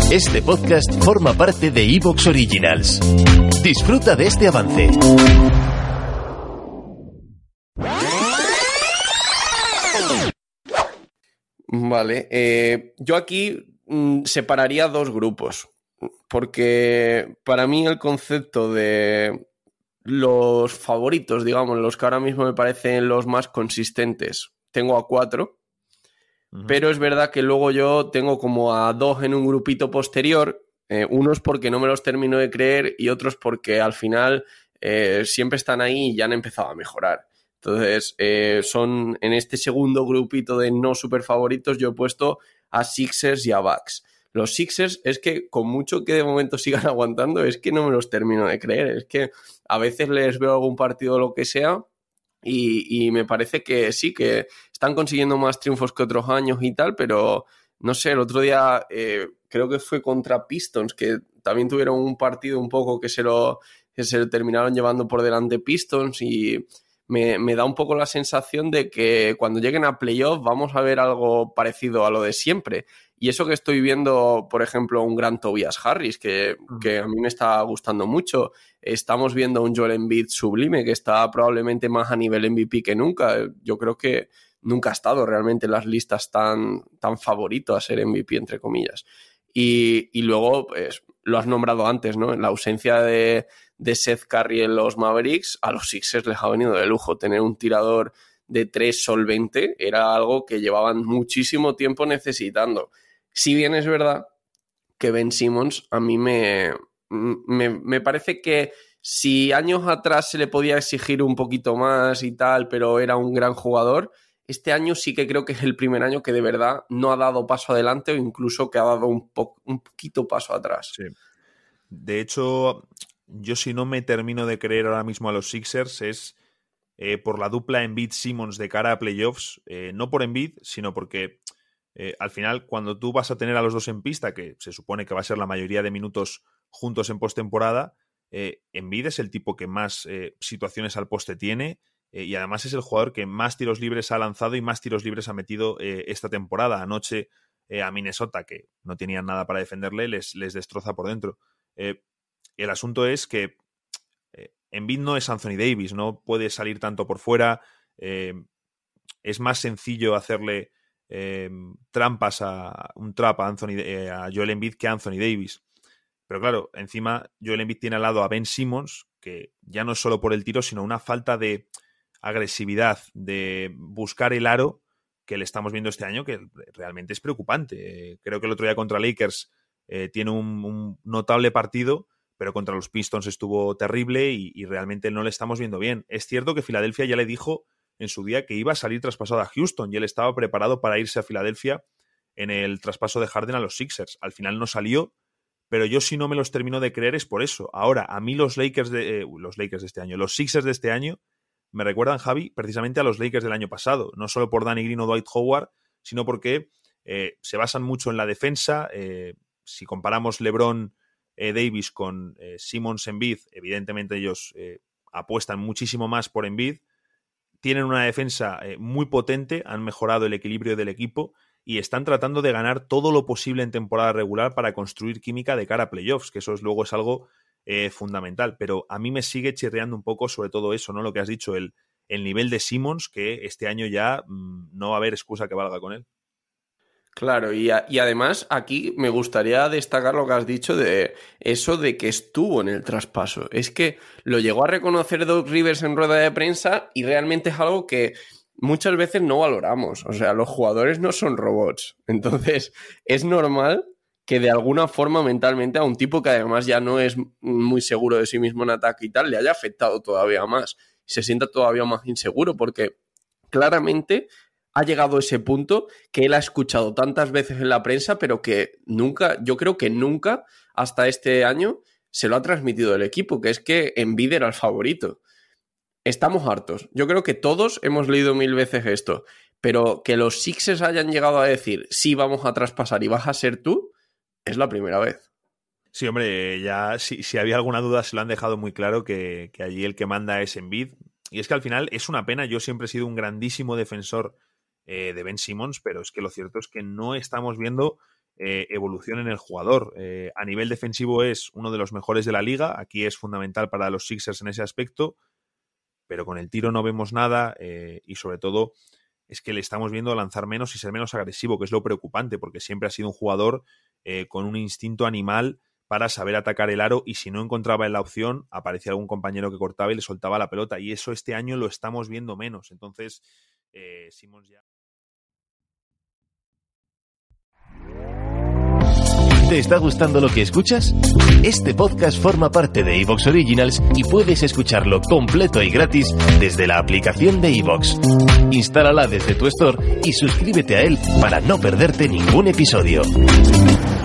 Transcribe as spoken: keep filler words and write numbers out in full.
Este podcast forma parte de iVoox Originals. Disfruta de este avance. Vale, eh, yo aquí mm, separaría dos grupos, porque para mí el concepto de los favoritos, digamos, los que ahora mismo me parecen los más consistentes, tengo a cuatro, uh-huh. Pero es verdad que luego yo tengo como a dos en un grupito posterior, eh, unos porque no me los termino de creer y otros porque al final eh, siempre están ahí y ya han empezado a mejorar. Entonces, eh, son en este segundo grupito de no super favoritos, yo he puesto a Sixers y a Bucks. Los Sixers es que con mucho que de momento sigan aguantando, es que no me los termino de creer. Es que a veces les veo algún partido o lo que sea y, y me parece que sí, que están consiguiendo más triunfos que otros años y tal, pero no sé, el otro día eh, creo que fue contra Pistons, que también tuvieron un partido un poco que se lo, que se lo terminaron llevando por delante Pistons y... Me, me da un poco la sensación de que cuando lleguen a playoff vamos a ver algo parecido a lo de siempre. Y eso que estoy viendo, por ejemplo, un gran Tobias Harris, que, que a mí me está gustando mucho. Estamos viendo un Joel Embiid sublime, que está probablemente más a nivel M V P que nunca. Yo creo que nunca ha estado realmente en las listas tan, tan favorito a ser M V P, entre comillas. Y, y luego, pues, lo has nombrado antes, ¿no? En la ausencia de... de Seth Curry en los Mavericks, a los Sixers les ha venido de lujo. Tener un tirador de tres solvente era algo que llevaban muchísimo tiempo necesitando. Si bien es verdad que Ben Simmons a mí me, me, me parece que si años atrás se le podía exigir un poquito más y tal, pero era un gran jugador, este año sí que creo que es el primer año que de verdad no ha dado paso adelante o incluso que ha dado un, po- un poquito paso atrás. Sí. De hecho... Yo si no me termino de creer ahora mismo a los Sixers es eh, por la dupla Embiid-Simmons de cara a playoffs, eh, no por Embiid, sino porque eh, al final cuando tú vas a tener a los dos en pista, que se supone que va a ser la mayoría de minutos juntos en postemporada, eh, Embiid es el tipo que más eh, situaciones al poste tiene eh, y además es el jugador que más tiros libres ha lanzado y más tiros libres ha metido eh, esta temporada. Anoche eh, a Minnesota, que no tenían nada para defenderle, les, les destroza por dentro. Eh, El asunto es que eh, Embiid no es Anthony Davis, no puede salir tanto por fuera, eh, es más sencillo hacerle eh, trampas a un trap a, Anthony, eh, a Joel Embiid que a Anthony Davis. Pero claro, encima Joel Embiid tiene al lado a Ben Simmons, que ya no es solo por el tiro, sino una falta de agresividad, de buscar el aro que le estamos viendo este año, que realmente es preocupante. Eh, creo que el otro día contra Lakers eh, tiene un, un notable partido, pero contra los Pistons estuvo terrible y, y realmente no le estamos viendo bien. Es cierto que Filadelfia ya le dijo en su día que iba a salir traspasado a Houston y él estaba preparado para irse a Filadelfia en el traspaso de Harden a los Sixers. Al final no salió, pero yo si no me los termino de creer es por eso. Ahora, a mí los Lakers de, eh, los Lakers de este año, los Sixers de este año me recuerdan, Javi, precisamente a los Lakers del año pasado. No solo por Danny Green o Dwight Howard, sino porque eh, se basan mucho en la defensa. Eh, si comparamos LeBron Eh, Davis con eh, Simmons Embiid, evidentemente ellos eh, apuestan muchísimo más por Embiid, tienen una defensa eh, muy potente, han mejorado el equilibrio del equipo y están tratando de ganar todo lo posible en temporada regular para construir química de cara a playoffs, que eso es, luego es algo eh, fundamental, pero a mí me sigue chirreando un poco sobre todo eso, ¿no? Lo que has dicho, el, el nivel de Simmons, que este año ya mmm, no va a haber excusa que valga con él. Claro, y, a, y además aquí me gustaría destacar lo que has dicho de eso de que estuvo en el traspaso. Es que lo llegó a reconocer Doc Rivers en rueda de prensa y realmente es algo que muchas veces no valoramos. O sea, los jugadores no son robots. Entonces, es normal que de alguna forma mentalmente a un tipo que además ya no es muy seguro de sí mismo en ataque y tal, le haya afectado todavía más. Se sienta todavía más inseguro porque claramente ha llegado a ese punto que él ha escuchado tantas veces en la prensa, pero que nunca, yo creo que nunca hasta este año se lo ha transmitido el equipo, que es que Embiid era el favorito. Estamos hartos. Yo creo que todos hemos leído mil veces esto, pero que los Sixers hayan llegado a decir sí, vamos a traspasar y vas a ser tú, es la primera vez. Sí, hombre, ya si, si había alguna duda se lo han dejado muy claro que, que allí el que manda es Embiid. Y es que al final es una pena, yo siempre he sido un grandísimo defensor eh, de Ben Simmons, pero es que lo cierto es que no estamos viendo eh, evolución en el jugador. Eh, a nivel defensivo es uno de los mejores de la liga, aquí es fundamental para los Sixers en ese aspecto, pero con el tiro no vemos nada eh, y sobre todo es que le estamos viendo lanzar menos y ser menos agresivo, que es lo preocupante, porque siempre ha sido un jugador eh, con un instinto animal para saber atacar el aro, y si no encontraba en la opción, aparecía algún compañero que cortaba y le soltaba la pelota, y eso este año lo estamos viendo menos. Entonces, eh, Simmons ya... ¿Te está gustando lo que escuchas? Este podcast forma parte de iVoox Originals y puedes escucharlo completo y gratis desde la aplicación de iVoox. Instálala desde tu store y suscríbete a él para no perderte ningún episodio.